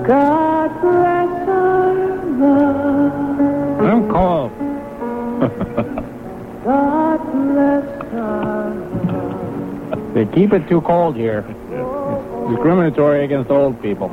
God bless our love. I'm called. God bless our love. They keep it too cold here. It's discriminatory against old people.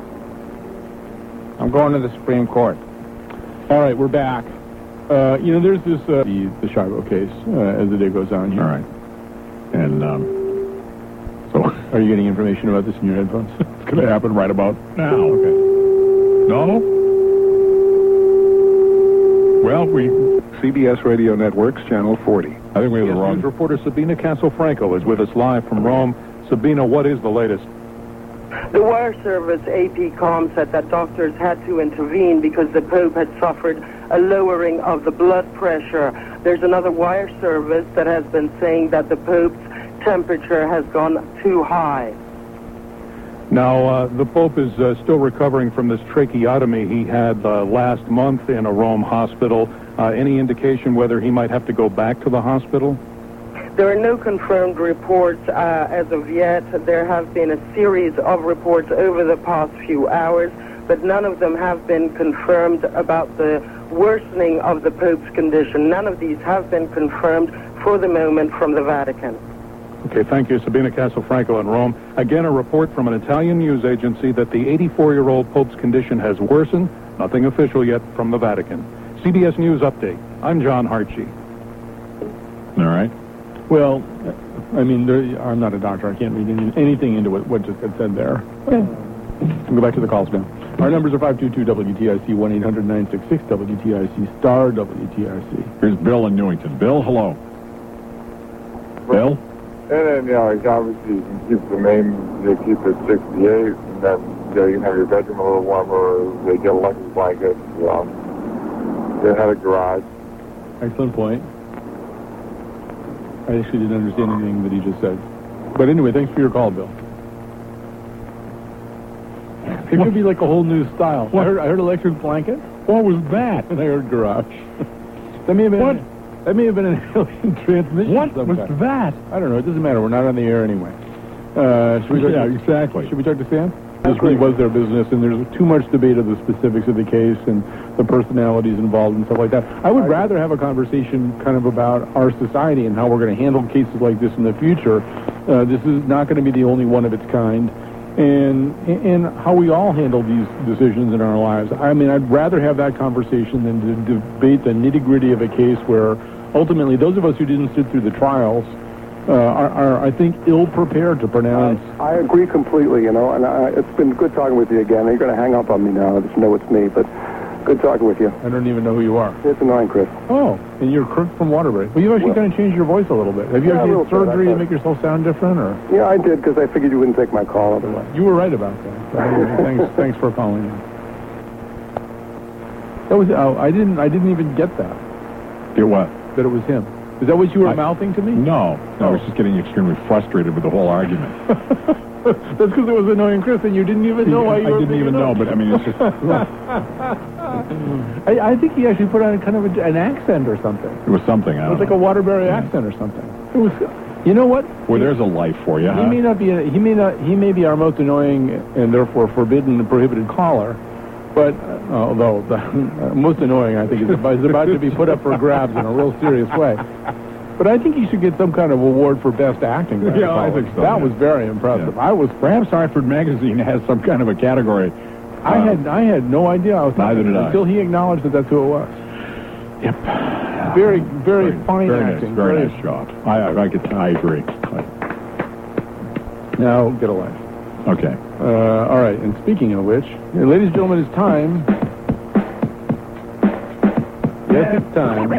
I'm going to the Supreme Court. All right, we're back. There's this the Shivo case as the day goes on here. All right. And so, are you getting information about this in your headphones? It's going to happen right about now. Okay. No? Well, CBS Radio Networks, Channel 40. I think we have the wrong. Reporter Sabina Castelfranco is with us live from Rome. Sabina, what is the latest? The wire service AP.com said that doctors had to intervene because the Pope had suffered a lowering of the blood pressure. There's another wire service that has been saying that the Pope's temperature has gone too high. Now, the Pope is still recovering from this tracheotomy he had last month in a Rome hospital. Any indication whether he might have to go back to the hospital? There are no confirmed reports as of yet. There have been a series of reports over the past few hours, but none of them have been confirmed about the worsening of the Pope's condition. None of these have been confirmed for the moment from the Vatican. Okay, thank you. Sabina Castelfranco in Rome. Again, a report from an Italian news agency that the 84-year-old Pope's condition has worsened. Nothing official yet from the Vatican. CBS News Update. I'm John Hartshee. All right. Well, I mean, I'm not a doctor. I can't read anything into what just got said there. Okay. We'll go back to the calls now. Our numbers are 522-WTIC, 1-800-966-WTIC, star WTIC. Here's Bill in Newington. Bill, hello. Bill? And then, obviously, you can keep the main, they keep it 68, and then you can have your bedroom a little warmer, they get electric blankets, they had a garage. Excellent point. I actually didn't understand anything that he just said. But anyway, thanks for your call, Bill. It could be like a whole new style. I heard electric blanket. What was that? And I heard garage. That may have been... What? That may have been an alien transmission. What was that? I don't know. It doesn't matter. We're not on the air anyway. Exactly. Should we talk to Sam? This really was their business, and there's too much debate of the specifics of the case and the personalities involved and stuff like that. I would rather have a conversation kind of about our society and how we're going to handle cases like this in the future. This is not going to be the only one of its kind. And how we all handle these decisions in our lives. I mean, I'd rather have that conversation than to debate the nitty-gritty of a case where ultimately those of us who didn't sit through the trials are I think, ill-prepared to pronounce. I agree completely, and it's been good talking with you again. You're going to hang up on me now. I just know it's me, but good talking with you. I don't even know who you are. It's annoying, Chris. Oh, and you're Kirk from Waterbury. Well, you actually kind of changed your voice a little bit. Have you actually had surgery to make yourself sound different, or? Yeah, I did, because I figured you wouldn't take my call otherwise. You were right about that. So anyway, thanks for calling in. That was I didn't even get that. Get what? That it was him. Is that what you were mouthing to me? No. I was just getting extremely frustrated with the whole argument. That's because it was annoying, Chris, and you didn't even know why you were I didn't even know, but I mean, it's just... I think he actually put on kind of an accent or something. It was something, I don't know. It was like a Waterbury accent or something. It was... You know what? Well, there's a life for you, He may not be... He may be our most annoying and therefore forbidden and prohibited caller, but although the most annoying, I think, is about to be put up for grabs in a real serious way. But I think you should get some kind of award for best acting. Yeah, I think so. That was very impressive. Yeah. Perhaps Hartford Magazine has some kind of a category. I had no idea. Neither did I. Until he acknowledged that that's who it was. Yep. Very fine acting. Very nice job. I agree. Now, get a life. Okay. All right, and speaking of which, ladies and gentlemen, it's time. Yes, it's time.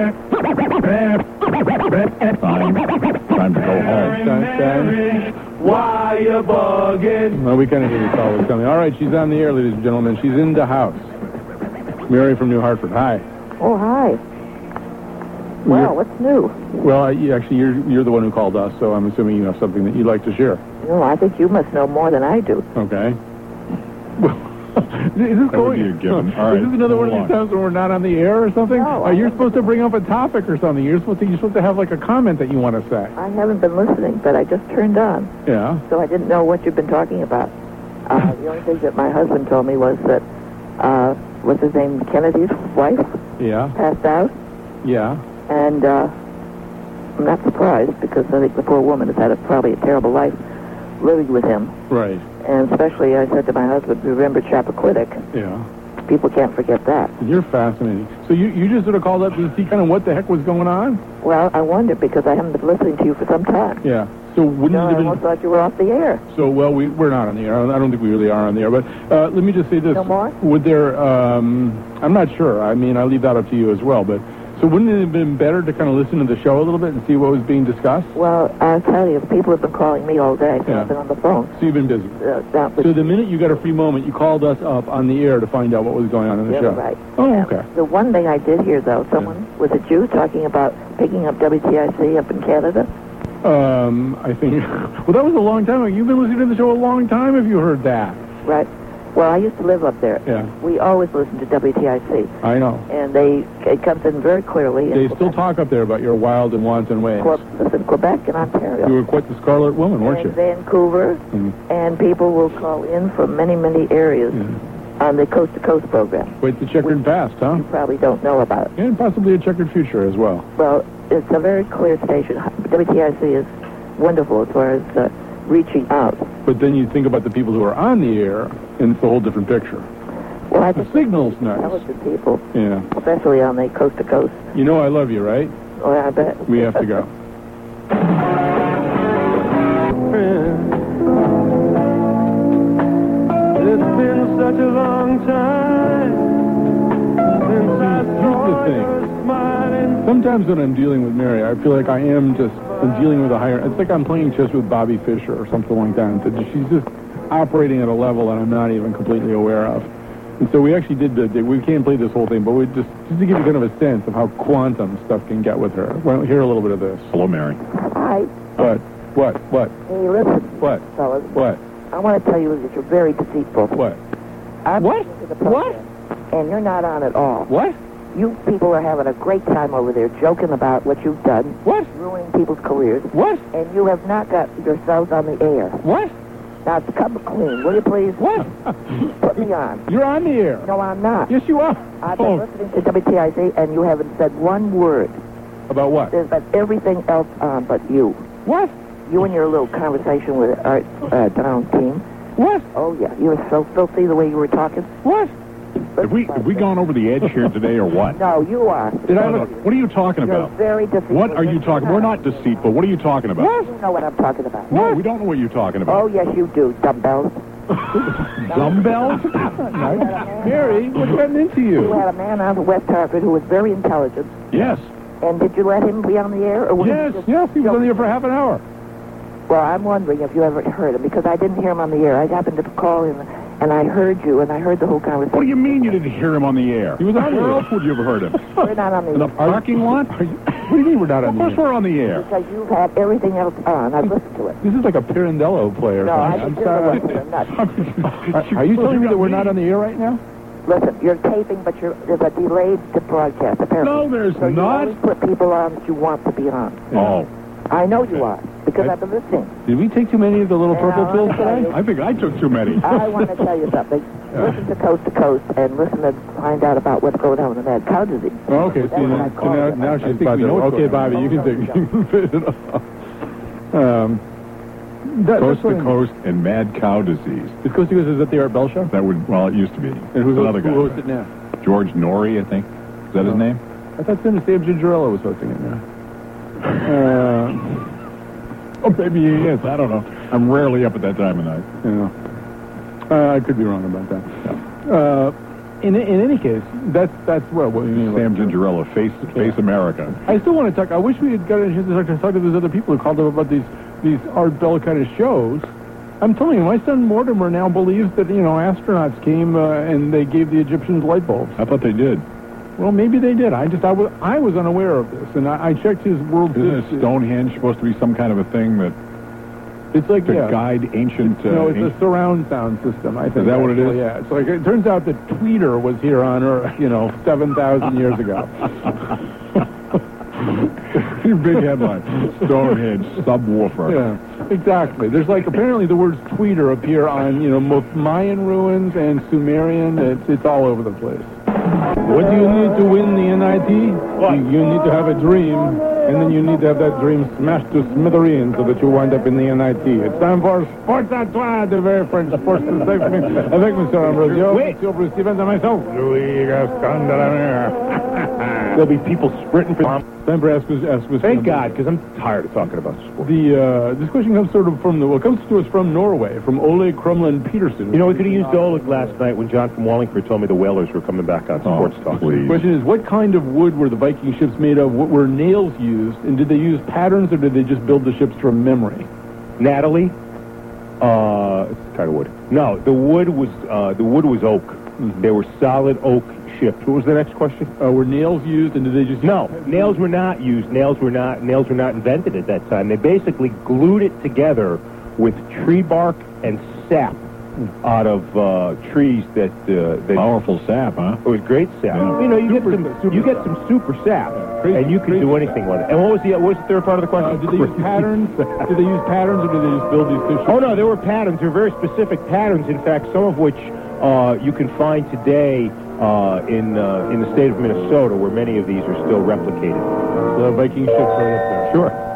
Time to go home. Time. Why you bugging? Well, we kind of hear this always coming. All right, she's on the air, ladies and gentlemen. She's in the house. Mary from New Hartford. Hi. Oh, hi. Wow, what's new? Well, actually, you're the one who called us, so I'm assuming you have something that you'd like to share. No, I think you must know more than I do. Okay. Is this going? Is this another one of these times when we're not on the air or something? No, you're supposed to bring up a topic or something. You're supposed to have like a comment that you want to say. I haven't been listening, but I just turned on. Yeah. So I didn't know what you've been talking about. The only thing that my husband told me was that, what's his name, Kennedy's wife Yeah. passed out. Yeah. And I'm not surprised because I think the poor woman has had probably a terrible life living with him. Right. And especially, I said to my husband, remember Chappaquiddick. Yeah. People can't forget that. You're fascinating. So you just sort of called up to see kind of what the heck was going on? Well, I wonder because I haven't been listening to you for some time. Yeah. So wouldn't No, it I have been... almost thought you were off the air. So, well, we're not on the air. I don't think we really are on the air. But let me just say this. No more? Would there... I'm not sure. I mean, I leave that up to you as well. But so wouldn't it have been better to kind of listen to the show a little bit and see what was being discussed? Well, I'll tell you, people have been calling me all day, so Yeah. I've been on the phone. So you've been busy. So the minute you got a free moment, you called us up on the air to find out what was going on in the Yeah, show. right. Oh, Yeah. okay. The one thing I did hear, though, someone was a Jew talking about picking up WTIC up in Canada. I think... Well, that was a long time ago. You've been listening to the show a long time if you heard that. Right. Well, I used to live up there. Yeah. We always listen to WTIC. I know. And it comes in very clearly. They still talk up there about your wild and wanton ways. Listen, Quebec and Ontario. You were quite the scarlet woman, weren't and you? Vancouver. And people will call in from many, many areas on the Coast to Coast program. Quite the checkered past, huh? You probably don't know about it. And possibly a checkered future as well. Well, it's a very clear station. WTIC is wonderful as far as reaching out. But then you think about the people who are on the air, and it's a whole different picture. Well, I The think signal's nice. intelligent people, Yeah. especially on the Coast to Coast. You know I love you, right? Oh, I bet. We have to go. It's been such a long time since I saw Here's the thing. your smiling. Sometimes when I'm dealing with Mary, I feel like I'm dealing with a higher... It's like I'm playing chess with Bobby Fischer or something like that. That she's just operating at a level that I'm not even completely aware of. And so we actually we can't play this whole thing, but we just to give you kind of a sense of how quantum stuff can get with her. Well, hear a little bit of this. Hello, Mary. Hi. What? Hey, listen, What? fellas. What? I want to tell you that you're very deceitful. What? I'm What? listening to the program, and you're not on at all. What? You people are having a great time over there joking about what you've done. What? Ruining people's careers. What? And you have not got yourselves on the air. What? Now, come clean, will you please? What? Put me on. You're on the air. No, I'm not. Yes, you are. I've been listening to WTIC, and you haven't said one word. About what? There's been everything else on but you. What? You and your little conversation with Art Down's team. What? Oh, yeah. You were so filthy the way you were talking. What? Have we gone over the edge here today or what? No, you are. What are you talking You're about? very deceitful. What are you talking? We're not deceitful. What are you talking about? You know what I'm talking about. No, we don't know what you're talking about. Oh, yes, you do, dumbbells. Dumbbells? Mary, what's gotten into You you? had a man on West Hartford who was very intelligent. Yes. And did you let him be on the air? Or was Yes, he just yes, he was on the air for half an hour. Well, I'm wondering if you ever heard him, because I didn't hear him on the air. I happened to call him, and I heard you, and I heard the whole conversation. What do you mean you didn't hear him on the air? He was on the Where air. else would you have heard him? We're not on the In the air. parking lot? What do you mean we're not on Of the course air? we're on the air. Because you've had everything else on. I've listened to it. This is like a Pirandello play or No, I something. just I'm didn't sorry. listen. I'm not. Are you telling me that we're not on the air right now? Listen, you're taping, but there's a delayed to broadcast, apparently. No, there's so not. you always put people on that you want to be on. Oh. I know you are, because I've been listening. Did we take too many of the little And purple I pills wanna tell today? you- I think I took too many. I want to tell you something. Listen to Coast, and listen to find out about what's going on with that cow disease. Oh, okay, That's see, what I call it. now I she's think about we to... know what's Okay, going Bobby, on. you can take it off. Coast to Coast and Mad Cow Disease. Is Coast to Coast, is that the Art Bell show? That would, well, it used to be. And who's another guy? who hosts it now? George Norrie, I think. Is that his name? I thought Sam Gingerella was hosting it now. Oh, maybe he is. I don't know. I'm rarely up at that time of night. I could be wrong about that. In any case, that's what you mean. Sam Gingerella, Face America. I still want to talk. I wish we had got a chance to talk to those other people who called up about these Art Bell kind of shows. I'm telling you, my son Mortimer now believes that astronauts came and they gave the Egyptians light bulbs. I thought they did. Well, maybe they did. I was unaware of this, and I checked his world. Isn't Stonehenge supposed to be some kind of a thing that it's like to guide ancient? No, it's a surround sound system. I think. Is that what it is? Yeah. It's like it turns out that Tweeter was here on Earth, 7,000 years ago. Big headline: Stonehenge subwoofer. Yeah. Exactly. There's like apparently the words tweeter appear on both Mayan ruins and Sumerian. It's all over the place. What do you need to win the NIT? What? You need to have a dream, and then you need to have that dream smashed to smithereens so that you wind up in the NIT. It's time for Sports à Toi, the very French sports segment avec Monsieur Ambrosio, Monsieur Bruce Stevens, and myself, Louis Gaston de la Mer. There'll be people sprinting for... Time for Ask Us. Thank God, because I'm tired of talking about sports. This question comes to us from Norway, from Ole Krumlin Peterson. You know, we could have used Oleg last night when John from Wallingford told me the Whalers were coming back on Sports Talk. The question is, what kind of wood were the Viking ships made of? What were nails used? And did they use patterns, or did they just build the ships from memory? Natalie, it's kind of wood. No, the wood was oak. Mm-hmm. They were solid oak ships. What was the next question? Were nails used, and did they just... No, nails were not used. Nails were not invented at that time. They basically glued it together with tree bark and sap out of trees that powerful sap, huh? It was great sap. Yeah. You know, you get some super sap, and you can do anything with it. And what was the third part of the question? Did they use patterns? Did they use patterns, or did they just build these fish? Oh no, there were patterns. There were very specific patterns. In fact, some of which you can find today in the state of Minnesota, where many of these are still replicated. The Viking ships right up there. Sure.